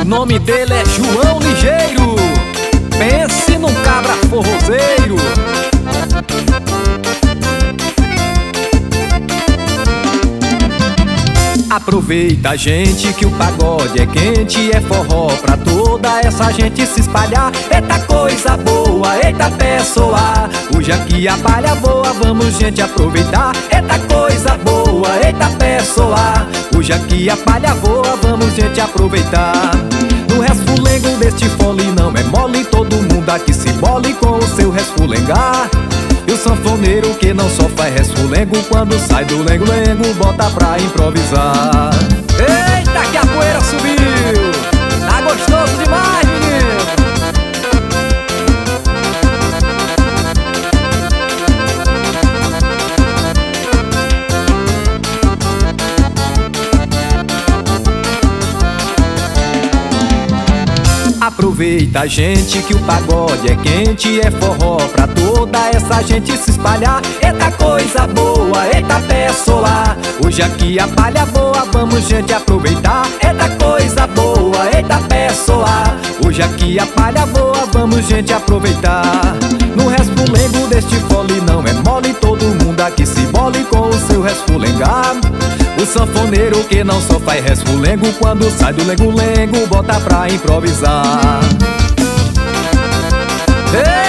nome dele é João Ligeiro. Pense num cabra forrozeiro. Aproveita, gente, que o pagode é quente. É forró pra toda essa gente se espalhar. Eita coisa boa, eita pessoa, hoje aqui a palha voa, vamos gente aproveitar. Eita coisa boa, eita pessoa, hoje aqui a palha voa, vamos gente aproveitar. No resfulengo deste fole não é mole, todo mundo aqui se mole com o seu resfulengar. E o sanfoneiro que não só faz resfulengo, quando sai do lengo-lengo bota pra improvisar. Eita que a poeira subiu, tá gostoso demais, menino. Aproveita, gente, que o pagode é quente. É forró pra toda essa gente se espalhar. Eita coisa boa, eita pessoa, hoje aqui a palha voa, vamos gente aproveitar. Eita coisa boa, eita pessoa, hoje aqui a palha voa, vamos gente aproveitar. No resfulengo deste fole não é mole, todo mundo aqui se mole com o seu resfulengar. O sanfoneiro que não só faz resfulengo, quando sai do lengo-lengo bota pra improvisar. Ei!